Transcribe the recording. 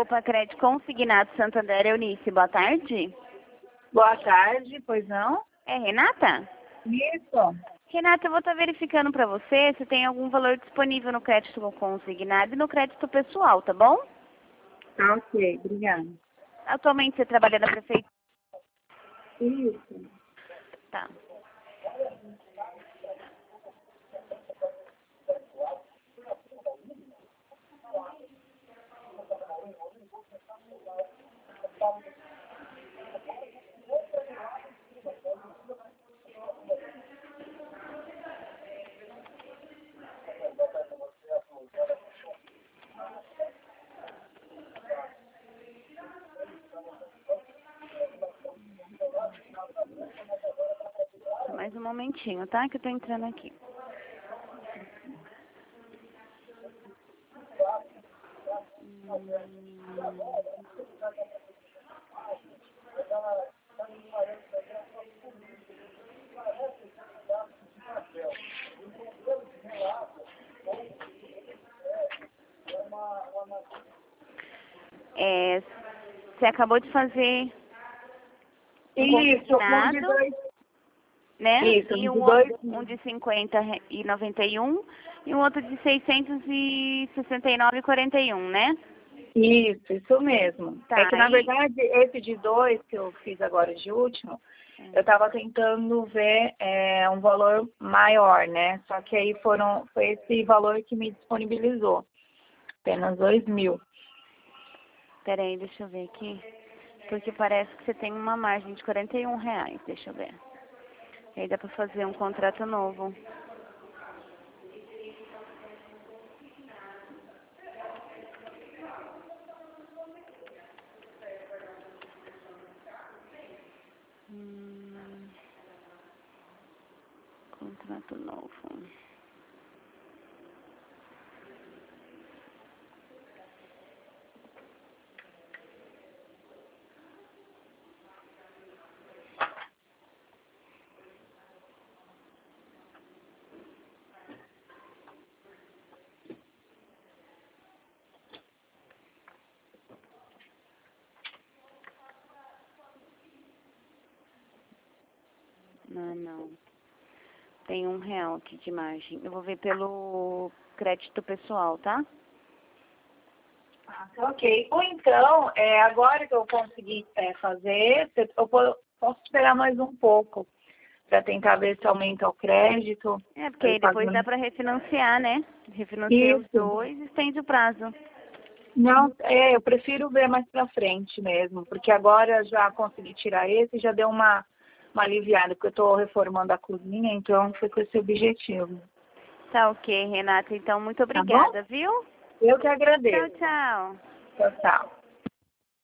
Opa, Crédito Consignado Santander, Eunice, boa tarde. Boa tarde, pois não? É Renata? Isso. Renata, eu vou estar verificando para você se tem algum valor disponível no crédito consignado e no crédito pessoal, tá bom? Tá ok, obrigada. Atualmente você trabalha na prefeitura? Isso. Tá. Mais um momentinho, tá? Que eu tô entrando aqui. Você acabou de fazer Isso, um de consignado, dois. né? Isso, E um de dois. um de 50,91 e um outro de 669,41, né? Isso mesmo. Tá, É que, na verdade, esse de dois que eu fiz agora de último, eu estava tentando ver um valor maior, né? Só que aí foi esse valor que me disponibilizou. Apenas 2.000. Peraí, deixa eu ver aqui. Porque parece que você tem uma margem de R$ 41, deixa eu ver. Aí dá pra fazer um contrato novo. Contrato novo. Não. Tem R$ 1 aqui de margem. Eu vou ver pelo crédito pessoal, tá? Ok. Ou então, agora que eu consegui fazer, posso esperar mais um pouco para tentar ver se aumenta o crédito. É, porque aí depois dá pra refinanciar, né? Refinancia os Isso. dois e estende o prazo. Não, eu prefiro ver mais para frente mesmo, porque agora já consegui tirar esse e já deu uma aliviada, porque eu estou reformando a cozinha, então foi com esse objetivo. Tá ok, Renata. Então, muito Tá bom? obrigada, viu? Eu que Tchau, agradeço. tchau. Tchau, tchau.